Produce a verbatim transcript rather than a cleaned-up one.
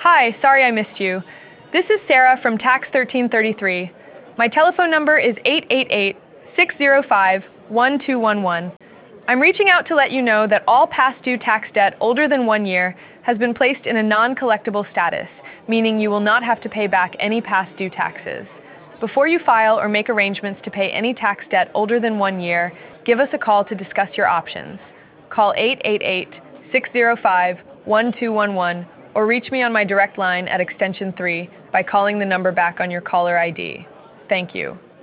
Hi, sorry I missed you. This is Sarah from Tax thirteen thirty-three. My telephone number is eight eight eight, six zero five, one two one one. I'm reaching out to let you know that all past due tax debt older than one year has been placed in a non-collectible status, meaning you will not have to pay back any past due taxes. Before you file or make arrangements to pay any tax debt older than one year, give us a call to discuss your options. Call eight eight eight, six zero five, one two one one or reach me on my direct line at extension three by calling the number back on your caller I D. Thank you.